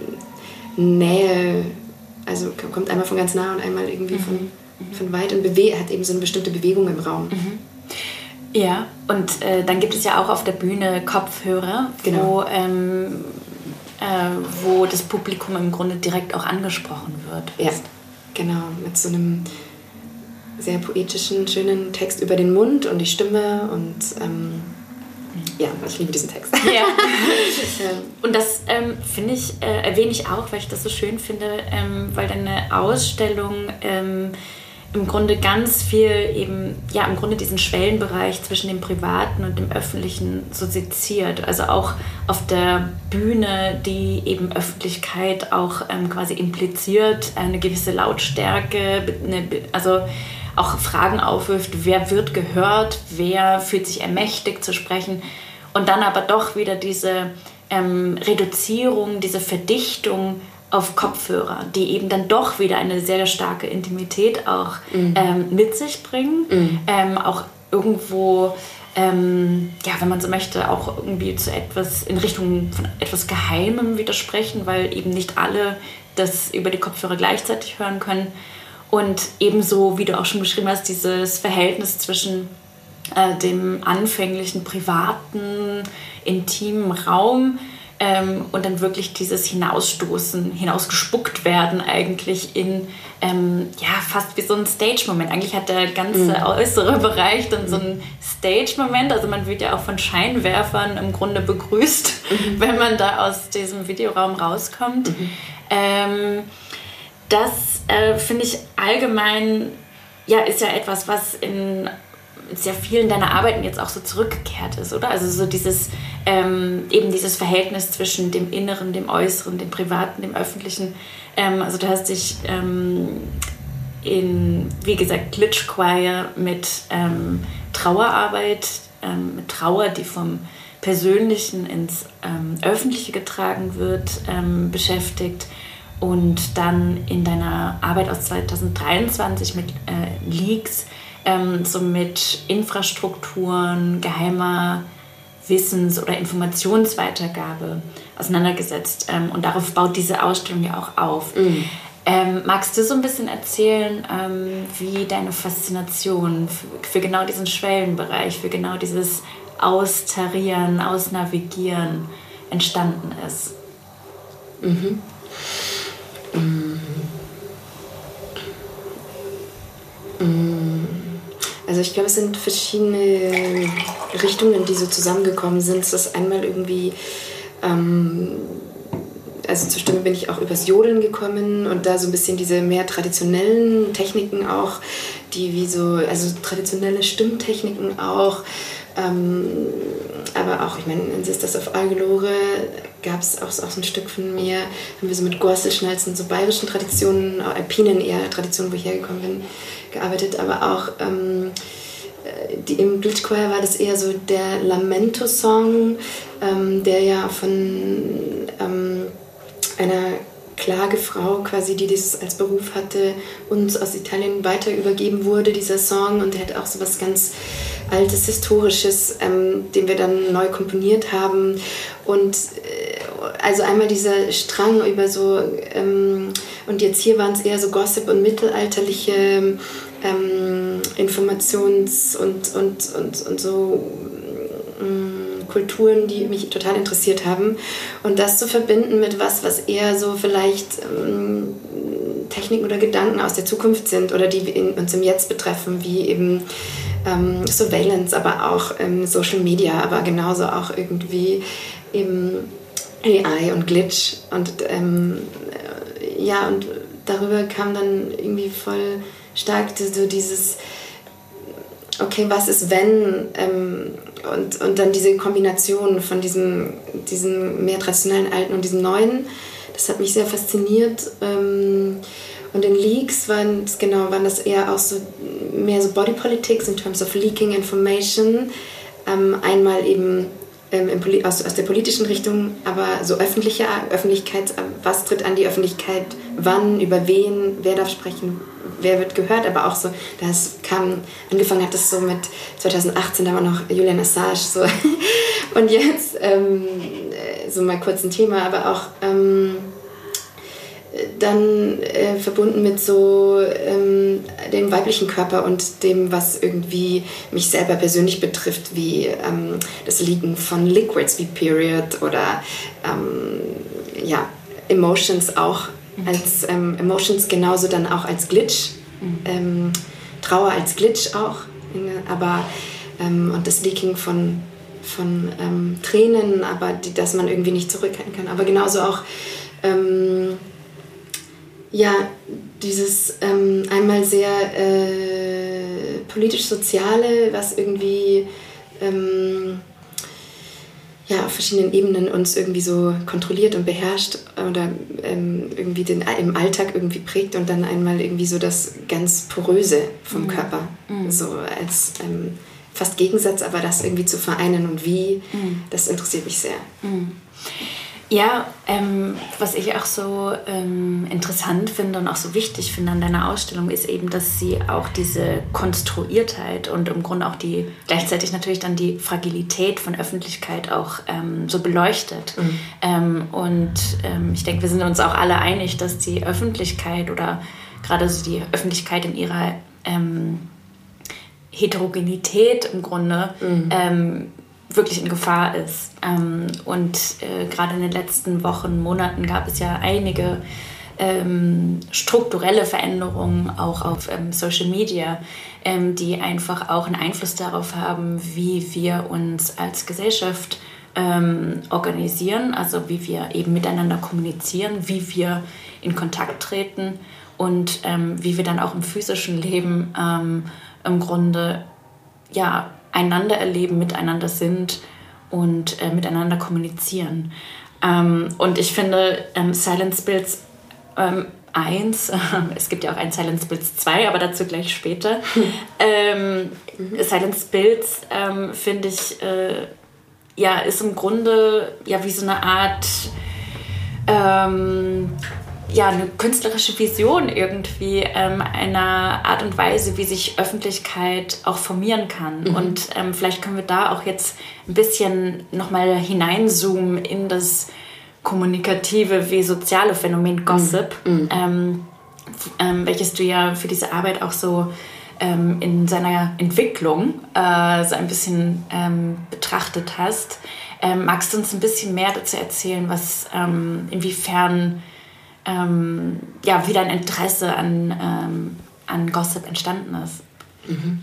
Nähe, also kommt einmal von ganz nah und einmal irgendwie mhm. von, von weit und bewe- hat eben so eine bestimmte Bewegung im Raum. Mhm. Ja, und äh, dann gibt es ja auch auf der Bühne Kopfhörer, genau. wo, ähm, äh, wo das Publikum im Grunde direkt auch angesprochen wird. Ja, genau, mit so einem sehr poetischen, schönen Text über den Mund und die Stimme und ähm, ja, ich liebe diesen Text. Ja. Und das ähm, finde ich, äh, erwähne ich auch, weil ich das so schön finde, ähm, weil deine Ausstellung ähm, im Grunde ganz viel eben, ja, im Grunde diesen Schwellenbereich zwischen dem Privaten und dem Öffentlichen so seziert. Also auch auf der Bühne, die eben Öffentlichkeit auch ähm, quasi impliziert, eine gewisse Lautstärke, eine, also auch Fragen aufwirft, wer wird gehört, wer fühlt sich ermächtigt zu sprechen und dann aber doch wieder diese ähm, Reduzierung, diese Verdichtung auf Kopfhörer, die eben dann doch wieder eine sehr starke Intimität auch mhm. ähm, mit sich bringen, mhm. ähm, auch irgendwo, ähm, ja, wenn man so möchte, auch irgendwie zu etwas in Richtung von etwas Geheimem widersprechen, weil eben nicht alle das über die Kopfhörer gleichzeitig hören können. Und ebenso, wie du auch schon beschrieben hast, dieses Verhältnis zwischen äh, dem anfänglichen, privaten, intimen Raum ähm, und dann wirklich dieses Hinausstoßen, hinausgespuckt werden eigentlich in, ähm, ja, fast wie so ein Stage-Moment. Eigentlich hat der ganze mhm. äußere Bereich dann mhm. so einen Stage-Moment. Also man wird ja auch von Scheinwerfern im Grunde begrüßt, mhm. wenn man da aus diesem Videoraum rauskommt. Mhm. Ähm, Das äh, finde ich allgemein, ja, ist ja etwas, was in sehr vielen deiner Arbeiten jetzt auch so zurückgekehrt ist, oder? Also so dieses, ähm, eben dieses Verhältnis zwischen dem Inneren, dem Äußeren, dem Privaten, dem Öffentlichen. Ähm, also du hast dich ähm, in, wie gesagt, Glitch Choir mit ähm, Trauerarbeit, ähm, mit Trauer, die vom Persönlichen ins ähm, Öffentliche getragen wird, ähm, beschäftigt. Und dann in deiner Arbeit aus zweitausenddreiundzwanzig mit äh, Leaks, ähm, so mit Infrastrukturen, geheimer Wissens- oder Informationsweitergabe auseinandergesetzt. Ähm, und darauf baut diese Ausstellung ja auch auf. Mhm. Ähm, magst du so ein bisschen erzählen, ähm, wie deine Faszination für, für genau diesen Schwellenbereich, für genau dieses Austarieren, Ausnavigieren entstanden ist? Mhm. Also ich glaube, es sind verschiedene Richtungen, die so zusammengekommen sind. Es ist einmal irgendwie, ähm, also zur Stimme bin ich auch übers Jodeln gekommen und da so ein bisschen diese mehr traditionellen Techniken auch, die wie so, also traditionelle Stimmtechniken auch, ähm, aber auch, ich meine, in Sisters of Argelore gab es auch, auch so ein Stück von mir, haben wir so mit Gorselschnalzen, so bayerischen Traditionen, auch alpinen eher Traditionen, wo ich hergekommen bin, gearbeitet, aber auch ähm, die, im Glitch Choir war das eher so der Lamento-Song, ähm, der ja von ähm, einer Klagefrau quasi, die das als Beruf hatte, uns aus Italien weiter übergeben wurde, dieser Song, und der hat auch so was ganz Altes, Historisches, ähm, den wir dann neu komponiert haben. Und äh, also einmal dieser Strang über so, ähm, und jetzt hier waren es eher so Gossip und mittelalterliche ähm, Informations- und, und, und, und so ähm, Kulturen, die mich total interessiert haben. Und das zu verbinden mit was, was eher so vielleicht ähm, Techniken oder Gedanken aus der Zukunft sind oder die in, uns im Jetzt betreffen, wie eben ähm, Surveillance, aber auch ähm, Social Media, aber genauso auch irgendwie eben A I und Glitch. Und ähm, ja, und darüber kam dann irgendwie voll stark so dieses, okay, was ist wenn, ähm, und, und dann diese Kombination von diesem, diesem mehr traditionellen Alten und diesem Neuen, das hat mich sehr fasziniert. Ähm, und in Leaks waren, genau, waren das eher auch so mehr so Body Politics in terms of leaking information. Ähm, einmal eben ähm, im, aus, aus der politischen Richtung, aber so öffentliche Öffentlichkeit, was tritt an die Öffentlichkeit, wann, über wen, wer darf sprechen, wer wird gehört, aber auch so, das kam, angefangen hat das so mit zwanzig achtzehn, da war noch Julian Assange so und jetzt ähm, so mal kurz ein Thema, aber auch ähm, dann äh, verbunden mit so ähm, dem weiblichen Körper und dem, was irgendwie mich selber persönlich betrifft, wie ähm, das Leaken von Liquids wie Period oder ähm, ja, Emotions auch als ähm, Emotions genauso dann auch als Glitch, mhm. ähm, Trauer als Glitch auch, aber ähm, und das Leaking von, von ähm, Tränen, aber die, dass man irgendwie nicht zurückhalten kann, aber genauso auch ähm, ja, dieses ähm, einmal sehr äh, politisch-soziale, was irgendwie ähm, ja, auf verschiedenen Ebenen uns irgendwie so kontrolliert und beherrscht oder ähm, irgendwie den, im Alltag irgendwie prägt und dann einmal irgendwie so das ganz Poröse vom mhm. Körper, mhm. so als ähm, fast Gegensatz, aber das irgendwie zu vereinen und wie, mhm. das interessiert mich sehr. Mhm. Ja, ähm, was ich auch so ähm, interessant finde und auch so wichtig finde an deiner Ausstellung ist eben, dass sie auch diese Konstruiertheit und im Grunde auch die, gleichzeitig natürlich dann die Fragilität von Öffentlichkeit auch ähm, so beleuchtet. Mhm. Ähm, und ähm, ich denke, wir sind uns auch alle einig, dass die Öffentlichkeit oder gerade so die Öffentlichkeit in ihrer ähm, Heterogenität im Grunde mhm. ähm, wirklich in Gefahr ist. Ähm, und äh, gerade in den letzten Wochen, Monaten gab es ja einige ähm, strukturelle Veränderungen auch auf ähm, Social Media, ähm, die einfach auch einen Einfluss darauf haben, wie wir uns als Gesellschaft ähm, organisieren, also wie wir eben miteinander kommunizieren, wie wir in Kontakt treten und ähm, wie wir dann auch im physischen Leben ähm, im Grunde ja, einander erleben, miteinander sind und äh, miteinander kommunizieren. Ähm, und ich finde, ähm, Silence Builds ähm, eins, äh, es gibt ja auch ein Silence Builds zwei, aber dazu gleich später. ähm, mhm. Silence Builds, ähm, finde ich, äh, ja, ist im Grunde ja wie so eine Art ähm, ja, eine künstlerische Vision irgendwie ähm, einer Art und Weise, wie sich Öffentlichkeit auch formieren kann. Mhm. Und ähm, vielleicht können wir da auch jetzt ein bisschen nochmal hineinzoomen in das kommunikative wie soziale Phänomen Gossip, mhm. ähm, ähm, welches du ja für diese Arbeit auch so ähm, in seiner Entwicklung äh, so ein bisschen ähm, betrachtet hast. Ähm, magst du uns ein bisschen mehr dazu erzählen, was ähm, inwiefern Ähm, ja, wie dein Interesse an, ähm, an Gossip entstanden ist? Mhm.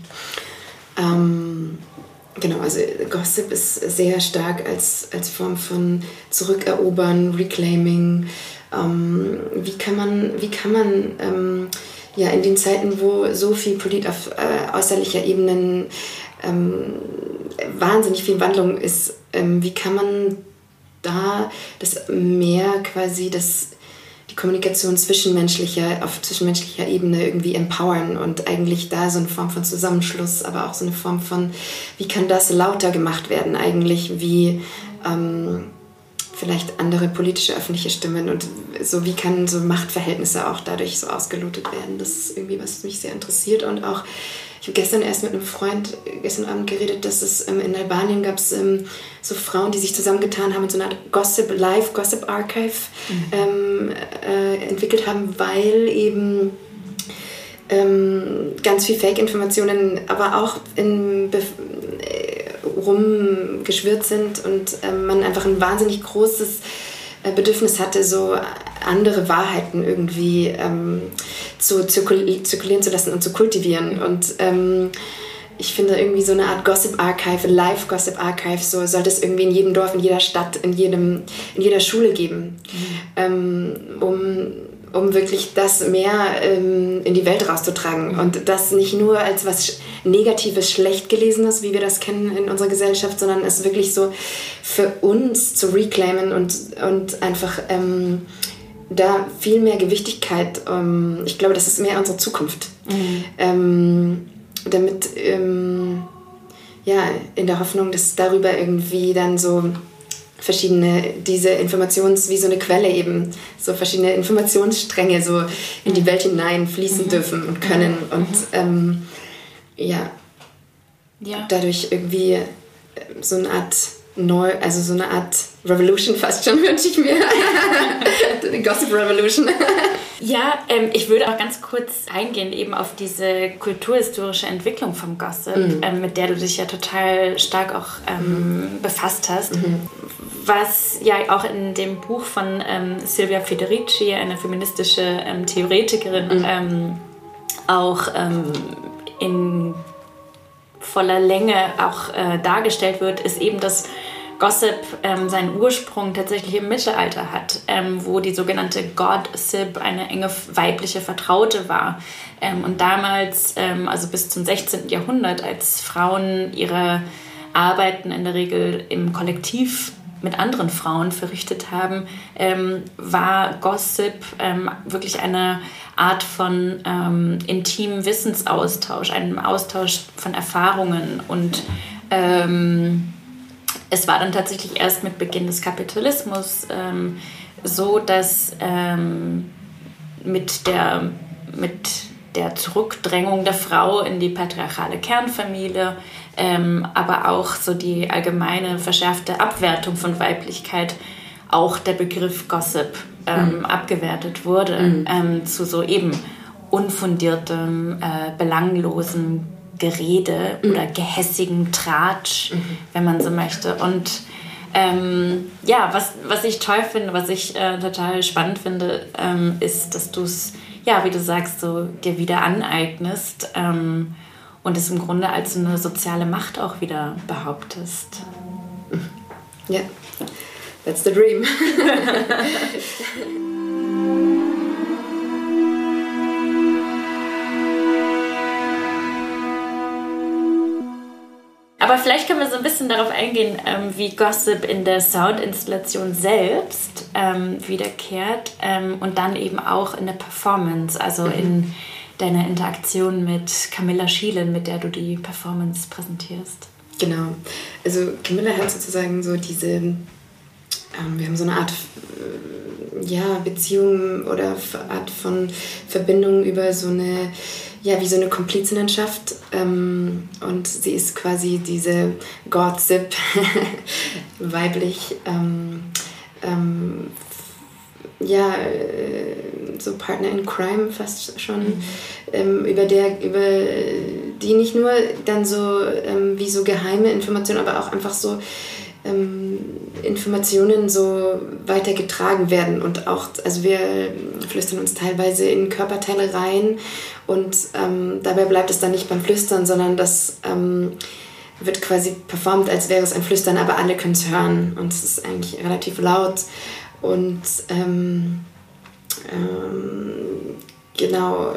Ähm, genau, also Gossip ist sehr stark als, als Form von Zurückerobern, Reclaiming. Ähm, wie kann man, wie kann man ähm, ja, in den Zeiten, wo so viel Polit auf äh, äußerlicher Ebene ähm, wahnsinnig viel Wandlung ist, ähm, wie kann man da das mehr quasi das die Kommunikation zwischenmenschlicher, auf zwischenmenschlicher Ebene irgendwie empowern und eigentlich da so eine Form von Zusammenschluss, aber auch so eine Form von, wie kann das lauter gemacht werden eigentlich, wie ähm, vielleicht andere politische öffentliche Stimmen und so, wie kann so Machtverhältnisse auch dadurch so ausgelotet werden. Das ist irgendwie, was mich sehr interessiert und auch ich habe gestern erst mit einem Freund gestern Abend geredet, dass es ähm, in Albanien gab es ähm, so Frauen, die sich zusammengetan haben und so eine Art Gossip, Live Gossip Archive mhm. ähm, äh, entwickelt haben, weil eben ähm, ganz viel Fake-Informationen, aber auch in Be- äh, rumgeschwirrt sind und äh, man einfach ein wahnsinnig großes äh, Bedürfnis hatte, so andere Wahrheiten irgendwie ähm, zu zirkul- zirkulieren zu lassen und zu kultivieren. Und ähm, ich finde irgendwie so eine Art Gossip Archive, Live Gossip Archive, so sollte es irgendwie in jedem Dorf, in jeder Stadt, in, jedem, in jeder Schule geben, mhm. ähm, um, um wirklich das mehr ähm, in die Welt rauszutragen. Mhm. Und das nicht nur als was Negatives, schlecht Gelesenes, wie wir das kennen in unserer Gesellschaft, sondern es wirklich so für uns zu reclaimen und, und einfach ähm, da viel mehr Gewichtigkeit, ähm, ich glaube, das ist mehr unsere Zukunft. Mhm. Ähm, damit, ähm, ja, in der Hoffnung, dass darüber irgendwie dann so verschiedene, diese Informations, wie so eine Quelle eben, so verschiedene Informationsstränge so in die Welt hinein fließen mhm. dürfen und können mhm. und ähm, ja, ja, dadurch irgendwie so eine Art neu, also so eine Art Revolution fast schon, wünsche ich mir. Gossip Revolution. Ja, ähm, ich würde auch ganz kurz eingehen eben auf diese kulturhistorische Entwicklung vom Gossip, mhm. ähm, mit der du dich ja total stark auch ähm, mhm. befasst hast. Mhm. Was ja auch in dem Buch von ähm, Silvia Federici, eine feministische ähm, Theoretikerin, mhm. ähm, auch ähm, in voller Länge auch äh, dargestellt wird, ist eben, dass Gossip ähm, seinen Ursprung tatsächlich im Mittelalter hat, ähm, wo die sogenannte Gossip eine enge weibliche Vertraute war. Ähm, und damals, ähm, also bis zum sechzehnten Jahrhundert, als Frauen ihre Arbeiten in der Regel im Kollektiv mit anderen Frauen verrichtet haben, ähm, war Gossip ähm, wirklich eine Art von ähm, intimem Wissensaustausch, einem Austausch von Erfahrungen. Und ähm, es war dann tatsächlich erst mit Beginn des Kapitalismus ähm, so, dass ähm, mit der, mit der Zurückdrängung der Frau in die patriarchale Kernfamilie, ähm, aber auch so die allgemeine verschärfte Abwertung von Weiblichkeit, auch der Begriff Gossip ähm, mhm. abgewertet wurde, mhm. ähm, zu so eben unfundiertem, äh, belanglosen Gerede mhm. oder gehässigen Tratsch, mhm. wenn man so möchte. Und ähm, ja, was, was ich toll finde, was ich äh, total spannend finde, ähm, ist, dass du es, ja, wie du sagst, so dir wieder aneignest ähm, und es im Grunde als so eine soziale Macht auch wieder behauptest. Ja, yeah. That's the dream. Aber vielleicht können wir so ein bisschen darauf eingehen, ähm, wie Gossip in der Soundinstallation selbst ähm, wiederkehrt ähm, und dann eben auch in der Performance, also mhm. in deiner Interaktion mit Camilla Schielen, mit der du die Performance präsentierst. Genau. Also Camilla hat sozusagen so diese, ähm, wir haben so eine Art äh, ja, Beziehung oder Art von Verbindung über so eine, ja, wie so eine Komplizinnenschaft, ähm, und sie ist quasi diese Gossip, weiblich, ähm, ähm, ja, äh, so Partner in Crime fast schon, mhm. ähm, über der, über die nicht nur dann so ähm, wie so geheime Informationen, aber auch einfach so ähm, Informationen so weitergetragen werden und auch, also wir flüstern uns teilweise in Körperteile rein und ähm, dabei bleibt es dann nicht beim Flüstern, sondern das ähm, wird quasi performt, als wäre es ein Flüstern, aber alle können es hören und es ist eigentlich relativ laut und ähm, ähm, genau,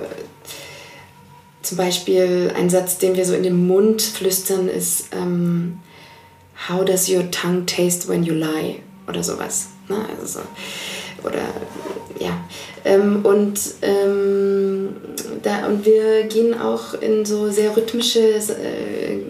zum Beispiel ein Satz, den wir so in den Mund flüstern, ist ähm, How does your tongue taste when you lie? Oder sowas. Ne? Also so. Oder ja. Ähm, und, ähm, da, und wir gehen auch in so sehr rhythmische äh,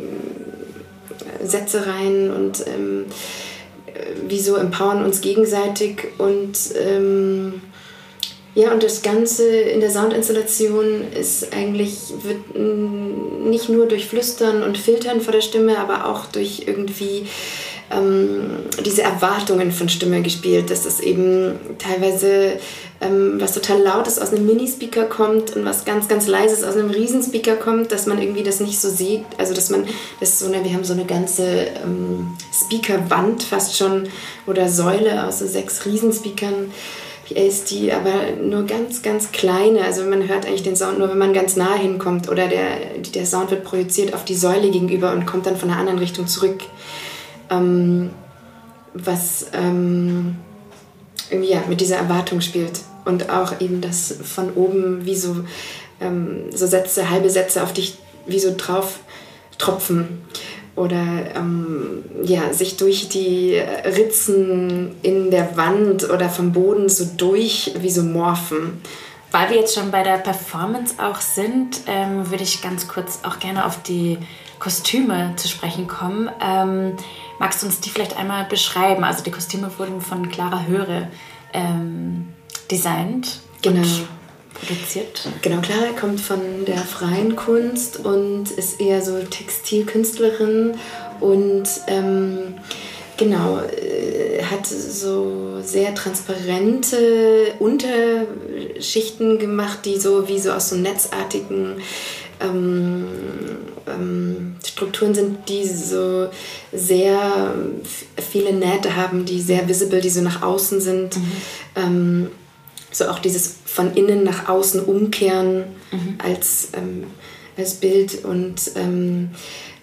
Sätze rein und ähm, wie so empowern uns gegenseitig und ähm, ja, und das Ganze in der Soundinstallation ist eigentlich, wird nicht nur durch Flüstern und Filtern vor der Stimme, aber auch durch irgendwie ähm, diese Erwartungen von Stimme gespielt, dass es eben teilweise ähm, was total Lautes aus einem Mini-Speaker kommt und was ganz, ganz Leises aus einem Riesenspeaker kommt, dass man irgendwie das nicht so sieht, also dass man, das ist so eine, wir haben so eine ganze ähm, Speakerwand fast schon oder Säule aus so sechs Riesenspeakern, ist die aber nur ganz, ganz kleine. Also man hört eigentlich den Sound nur, wenn man ganz nah hinkommt oder der, der Sound wird projiziert auf die Säule gegenüber und kommt dann von einer anderen Richtung zurück. Ähm, was ähm, irgendwie ja, mit dieser Erwartung spielt. Und auch eben das von oben wie so, ähm, so Sätze, halbe Sätze auf dich wie so drauf tropfen. Oder ähm, ja, sich durch die Ritzen in der Wand oder vom Boden so durch, wie so morphen. Weil wir jetzt schon bei der Performance auch sind, ähm, würde ich ganz kurz auch gerne auf die Kostüme zu sprechen kommen. Ähm, magst du uns die vielleicht einmal beschreiben? Also die Kostüme wurden von Clara Höre ähm, designt genau. und produziert. Genau, Clara kommt von der freien Kunst und ist eher so Textilkünstlerin und ähm, genau, äh, hat so sehr transparente Unterschichten gemacht, die so wie so aus so netzartigen ähm, ähm, Strukturen sind, die so sehr viele Nähte haben, die sehr visible, die so nach außen sind. Mhm. Ähm, so auch dieses von innen nach außen umkehren mhm. als, ähm, als Bild und ähm,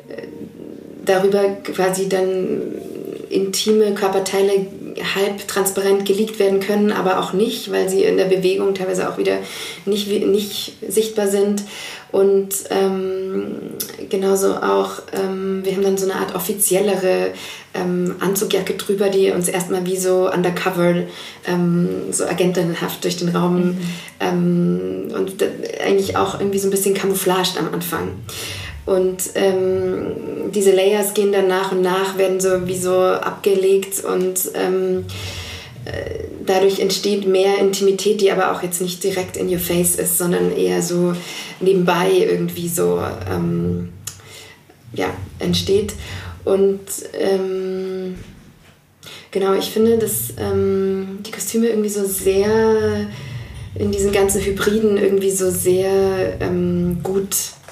darüber quasi dann intime Körperteile halb transparent geleakt werden können, aber auch nicht, weil sie in der Bewegung teilweise auch wieder nicht, nicht sichtbar sind. Und ähm, genauso auch, ähm, wir haben dann so eine Art offiziellere ähm, Anzugjacke drüber, die uns erstmal wie so undercover, ähm, so agentenhaft durch den Raum mhm. ähm, und eigentlich auch irgendwie so ein bisschen camouflaged am Anfang. Und ähm, diese Layers gehen dann nach und nach, werden so wie so abgelegt und ähm, äh, dadurch entsteht mehr Intimität, die aber auch jetzt nicht direkt in your face ist, sondern eher so nebenbei irgendwie so ähm, ja, entsteht. Und ähm, genau, ich finde, dass ähm, die Kostüme irgendwie so sehr in diesen ganzen Hybriden irgendwie so sehr ähm, gut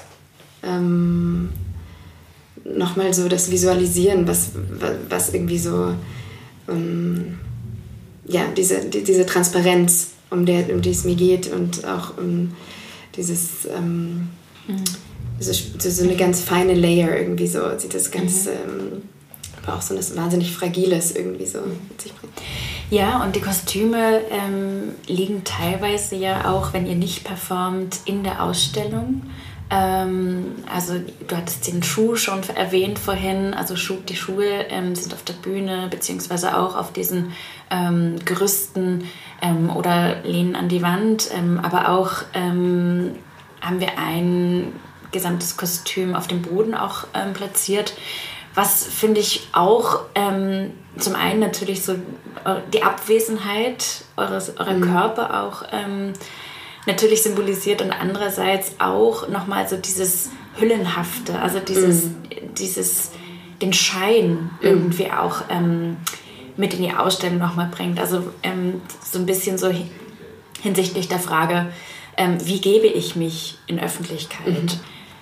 Ähm, nochmal so das Visualisieren, was, was irgendwie so, ähm, ja, diese, die, diese Transparenz, um, der, um die es mir geht und auch um dieses, ähm, mhm. so, so eine ganz feine Layer irgendwie so, sieht das ganz, mhm. ähm, aber auch so etwas wahnsinnig Fragiles irgendwie so mit sich bringt. Ja, und die Kostüme ähm, liegen teilweise ja auch, wenn ihr nicht performt, in der Ausstellung. Ähm, also du hattest den Schuh schon erwähnt vorhin, also Schuh, die Schuhe ähm, sind auf der Bühne beziehungsweise auch auf diesen ähm, Gerüsten ähm, oder lehnen an die Wand, ähm, aber auch ähm, haben wir ein gesamtes Kostüm auf dem Boden auch ähm, platziert, was finde ich auch ähm, zum einen natürlich so die Abwesenheit eures, eurer mhm. Körper auch ähm, natürlich symbolisiert und andererseits auch nochmal so dieses Hüllenhafte, also dieses, mm. dieses den Schein irgendwie mm. auch ähm, mit in die Ausstellung nochmal bringt. Also ähm, so ein bisschen so hinsichtlich der Frage, ähm, wie gebe ich mich in Öffentlichkeit? Mm.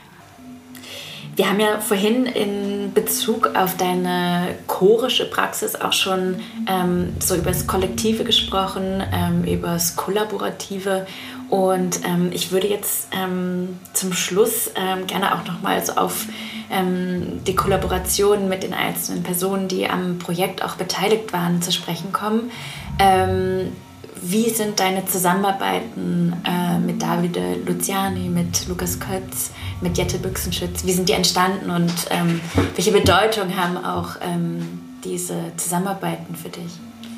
Wir haben ja vorhin in Bezug auf deine chorische Praxis auch schon ähm, so über das Kollektive gesprochen, ähm, über das Kollaborative. Und ähm, ich würde jetzt ähm, zum Schluss ähm, gerne auch nochmal so auf ähm, die Kollaboration mit den einzelnen Personen, die am Projekt auch beteiligt waren, zu sprechen kommen. Ähm, wie sind deine Zusammenarbeiten äh, mit Davide Luciani, mit Lukas Kötz, mit Jette Büchsenschütz? Wie sind die entstanden und ähm, welche Bedeutung haben auch ähm, diese Zusammenarbeiten für dich?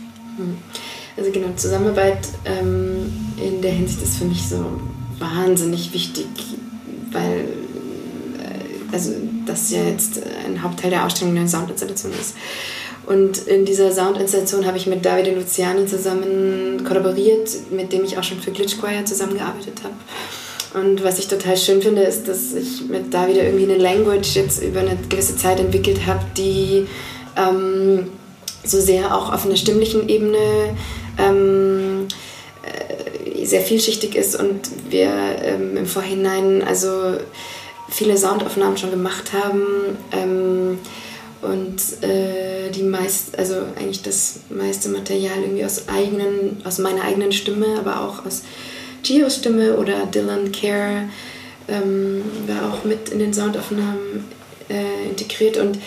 Also genau, Zusammenarbeit ähm, in der Hinsicht ist für mich so wahnsinnig wichtig, weil äh, also das ja jetzt ein Hauptteil der Ausstellung eine Soundinstallation ist. Und in dieser Soundinstallation habe ich mit Davide Luciani zusammen kollaboriert, mit dem ich auch schon für Glitch Choir zusammengearbeitet habe. Und was ich total schön finde, ist, dass ich mit Davide irgendwie eine Language jetzt über eine gewisse Zeit entwickelt habe, die ähm, so sehr auch auf einer stimmlichen Ebene ähm, äh, sehr vielschichtig ist und wir ähm, im Vorhinein also viele Soundaufnahmen schon gemacht haben ähm, und äh, die meist, also eigentlich das meiste Material irgendwie aus eigenen, aus meiner eigenen Stimme, aber auch aus Gios Stimme oder Dylan Kerr ähm, war auch mit in den Soundaufnahmen äh, integriert und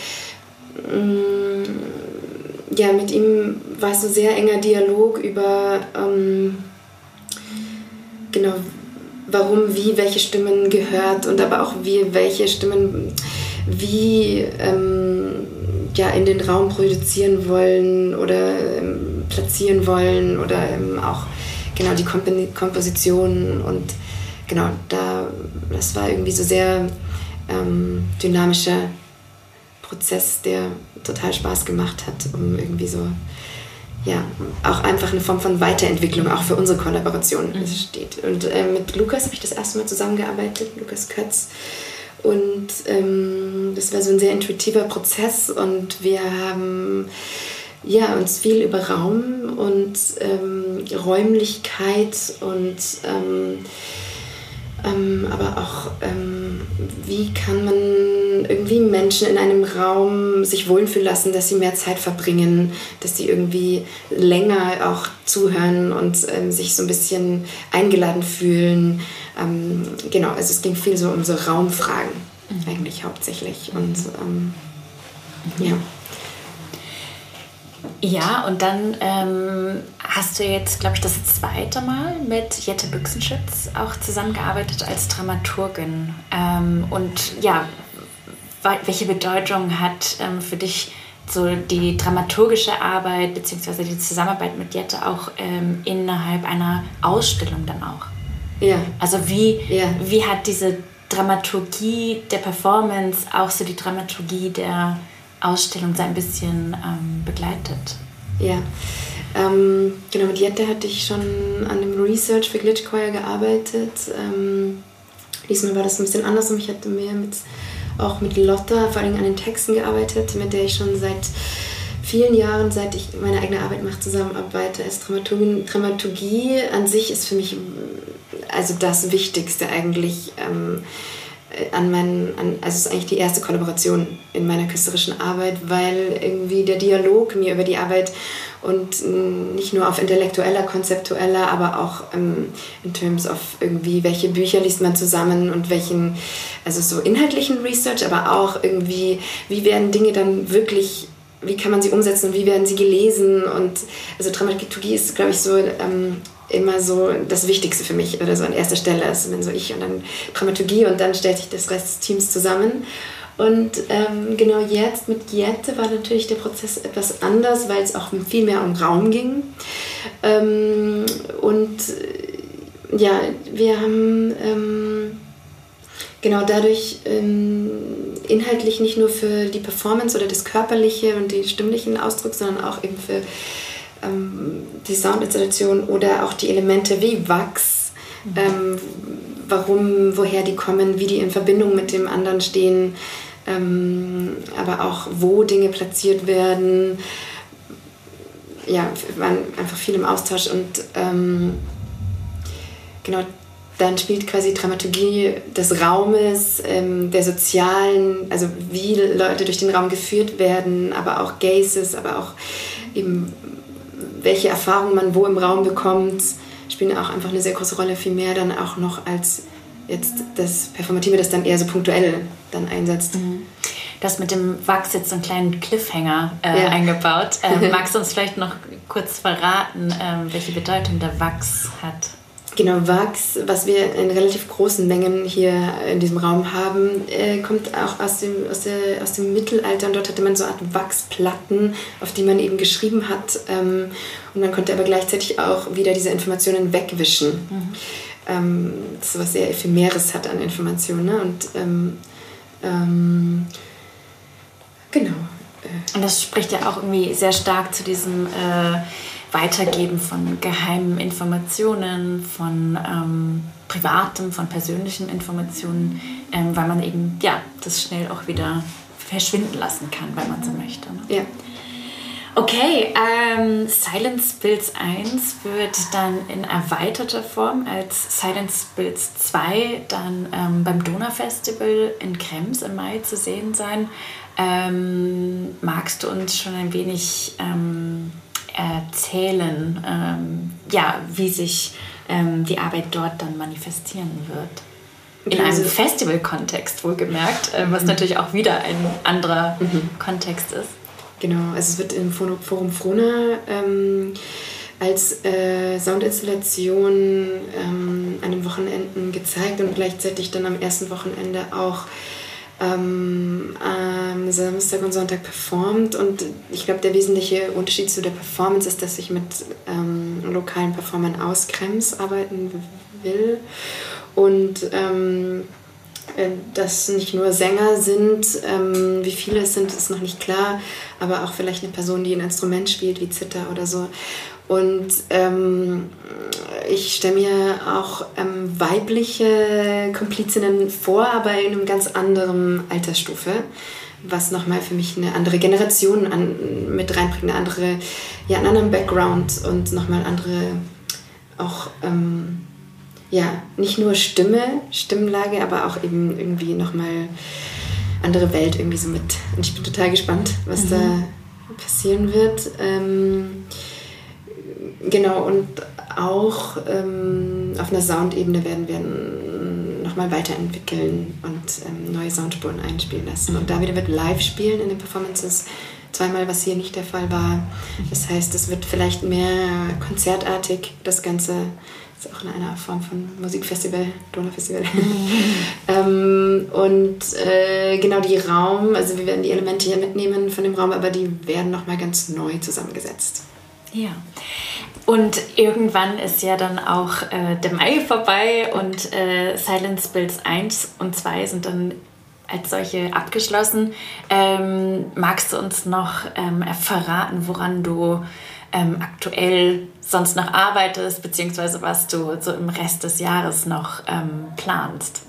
ähm, ja, mit ihm war es ein sehr enger Dialog über ähm, genau, warum, wie, welche Stimmen gehört und aber auch wie, welche Stimmen wie ähm, ja, in den Raum produzieren wollen oder ähm, platzieren wollen oder ähm, auch genau die Komp- Komposition und genau, da, das war irgendwie so sehr ähm, dynamischer Prozess, der total Spaß gemacht hat, um irgendwie so, ja, auch einfach eine Form von Weiterentwicklung, auch für unsere Kollaboration mhm. steht. Und äh, mit Lukas habe ich das erste Mal zusammengearbeitet, Lukas Kötz. Und ähm, das war so ein sehr intuitiver Prozess und wir haben ja, uns viel über Raum und ähm, Räumlichkeit und ähm, ähm, aber auch ähm, wie kann man irgendwie Menschen in einem Raum sich wohlfühlen lassen, dass sie mehr Zeit verbringen, dass sie irgendwie länger auch zuhören und ähm, sich so ein bisschen eingeladen fühlen. Ähm, genau, also es ging viel so um so Raumfragen mhm. eigentlich hauptsächlich und ähm, mhm. ja. Ja, und dann ähm, hast du jetzt, glaube ich, das zweite Mal mit Jette Büchsenschütz auch zusammengearbeitet als Dramaturgin. Ähm, und ja, welche Bedeutung hat ähm, für dich so die dramaturgische Arbeit bzw. die Zusammenarbeit mit Jette auch ähm, innerhalb einer Ausstellung dann auch? Ja. Also wie, ja. wie hat diese Dramaturgie der Performance auch so die Dramaturgie der Ausstellung so ein bisschen ähm, begleitet? Ja, ähm, genau, mit Jette hatte ich schon an dem Research für Glitchchoir gearbeitet. Ähm, diesmal war das ein bisschen andersrum. Ich hatte mehr mit, auch mit Lotta, vor allem an den Texten gearbeitet, mit der ich schon seit vielen Jahren, seit ich meine eigene Arbeit mache, zusammenarbeite als Dramaturgin. Dramaturgie an sich ist für mich also das Wichtigste eigentlich ähm, an meinen, an, also es ist eigentlich die erste Kollaboration in meiner künstlerischen Arbeit, weil irgendwie der Dialog mir über die Arbeit und nicht nur auf intellektueller, konzeptueller, aber auch ähm, in terms of irgendwie, welche Bücher liest man zusammen und welchen, also so inhaltlichen Research, aber auch irgendwie, wie werden Dinge dann wirklich, wie kann man sie umsetzen und wie werden sie gelesen und also Dramaturgie ist, glaube ich, so ähm, immer so das Wichtigste für mich oder so an erster Stelle ist, wenn so ich und dann Dramaturgie und dann stellt sich das Rest des Teams zusammen. Und ähm, genau jetzt mit Jette war natürlich der Prozess etwas anders, weil es auch viel mehr um Raum ging. Ähm, und ja, wir haben ähm, genau dadurch ähm, inhaltlich nicht nur für die Performance oder das Körperliche und den stimmlichen Ausdruck, sondern auch eben für die Soundinstallation oder auch die Elemente wie Wachs, mhm. ähm, warum, woher die kommen, wie die in Verbindung mit dem anderen stehen, ähm, aber auch wo Dinge platziert werden. Ja, wir waren einfach viel im Austausch und ähm, genau, dann spielt quasi Dramaturgie des Raumes, ähm, der sozialen, also wie Leute durch den Raum geführt werden, aber auch Gazes, aber auch eben welche Erfahrungen man wo im Raum bekommt, spielen auch einfach eine sehr große Rolle, viel mehr dann auch noch als jetzt das Performative, das dann eher so punktuell dann einsetzt. Mhm. Das mit dem Wachs jetzt so einen kleinen Cliffhanger äh, ja. eingebaut. Ähm, magst du uns vielleicht noch kurz verraten, ähm, welche Bedeutung der Wachs hat? Genau, Wachs, was wir in relativ großen Mengen hier in diesem Raum haben, äh, kommt auch aus dem, aus, der, aus dem Mittelalter und dort hatte man so eine Art Wachsplatten, auf die man eben geschrieben hat ähm, und man konnte aber gleichzeitig auch wieder diese Informationen wegwischen. Mhm. Ähm, das ist was sehr Ephemeres hat an Informationen, ne? Und ähm, ähm, genau. Äh. Und das spricht ja auch irgendwie sehr stark zu diesem äh, Weitergeben von geheimen Informationen, von ähm, privatem, von persönlichen Informationen, ähm, weil man eben ja, das schnell auch wieder verschwinden lassen kann, wenn man so möchte. Ne? Ja. Okay, ähm, Silence Builds eins wird dann in erweiterter Form als Silence Builds zwei dann ähm, beim Donaufestival in Krems im Mai zu sehen sein. Ähm, magst du uns schon ein wenig ähm, erzählen, ähm, ja, wie sich ähm, die Arbeit dort dann manifestieren wird? In einem Festival-Kontext wohlgemerkt, äh, was mhm. natürlich auch wieder ein anderer mhm. Kontext ist. Genau, also es wird im Forum Frona ähm, als äh, Soundinstallation ähm, an den Wochenenden gezeigt und gleichzeitig dann am ersten Wochenende auch ähm, am Samstag und Sonntag performt. Und ich glaube, der wesentliche Unterschied zu der Performance ist, dass ich mit ähm, lokalen Performern aus Krems arbeiten will. Und ähm, dass nicht nur Sänger sind, ähm, wie viele es sind, ist noch nicht klar, aber auch vielleicht eine Person, die ein Instrument spielt, wie Zither oder so. Und ähm, ich stelle mir auch ähm, weibliche Komplizinnen vor, aber in einem ganz anderen Altersstufe, was nochmal für mich eine andere Generation an, mit reinbringt, eine andere, ja, einen anderen Background und nochmal andere, auch, ähm, ja, nicht nur Stimme, Stimmlage, aber auch eben irgendwie nochmal andere Welt irgendwie so mit. Und ich bin total gespannt, was mhm. da passieren wird. Ähm, genau, und auch ähm, auf einer Soundebene werden wir nochmal weiterentwickeln und ähm, neue Soundspuren einspielen lassen. Und da wieder wird live spielen in den Performances, zweimal, was hier nicht der Fall war. Das heißt, es wird vielleicht mehr konzertartig, das Ganze. Das ist auch in einer Form von Musikfestival, Donaufestival. ähm, und äh, genau die Raum, also wir werden die Elemente hier mitnehmen von dem Raum, aber die werden nochmal ganz neu zusammengesetzt. Ja. Und irgendwann ist ja dann auch äh, der Mai vorbei und äh, Silence Builds eins und zwei sind dann als solche abgeschlossen. Ähm, magst du uns noch ähm, verraten, woran du ähm, aktuell sonst noch arbeitest, beziehungsweise was du so im Rest des Jahres noch ähm, planst?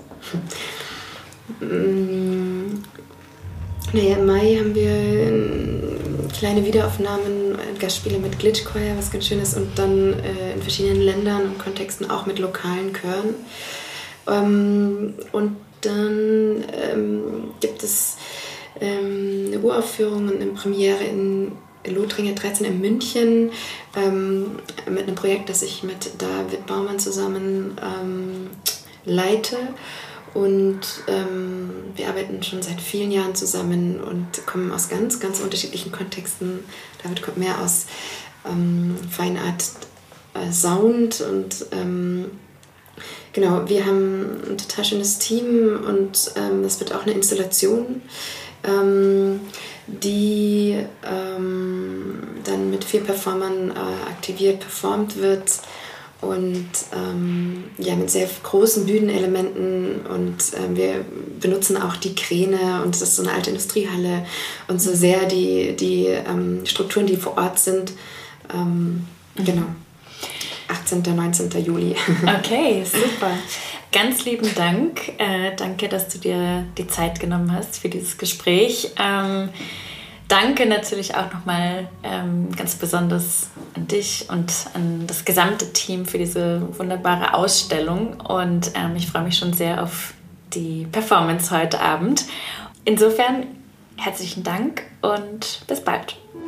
Naja, im Mai haben wir kleine Wiederaufnahmen, Gastspiele mit Glitch Choir, was ganz schön ist, und dann äh, in verschiedenen Ländern und Kontexten auch mit lokalen Chören. Ähm, und dann ähm, gibt es ähm, eine Uraufführung und eine Premiere in Lothringen dreizehn in München ähm, mit einem Projekt, das ich mit David Baumann zusammen ähm, leite. Und ähm, wir arbeiten schon seit vielen Jahren zusammen und kommen aus ganz, ganz unterschiedlichen Kontexten. David kommt mehr aus ähm, Fine Art äh, Sound und ähm, genau, wir haben ein total schönes Team und ähm, es wird auch eine Installation, ähm, die ähm, dann mit vier Performern äh, aktiviert performt wird. Und ähm, ja, mit sehr großen Bühnenelementen und ähm, wir benutzen auch die Kräne und das ist so eine alte Industriehalle und so sehr die, die ähm, Strukturen, die vor Ort sind. Ähm, mhm. Genau. achtzehnten, neunzehnten Juli. Okay, super. Ganz lieben Dank. Äh, danke, dass du dir die Zeit genommen hast für dieses Gespräch. Ähm, Danke natürlich auch nochmal ähm, ganz besonders an dich und an das gesamte Team für diese wunderbare Ausstellung. Und ähm, ich freue mich schon sehr auf die Performance heute Abend. Insofern herzlichen Dank und bis bald.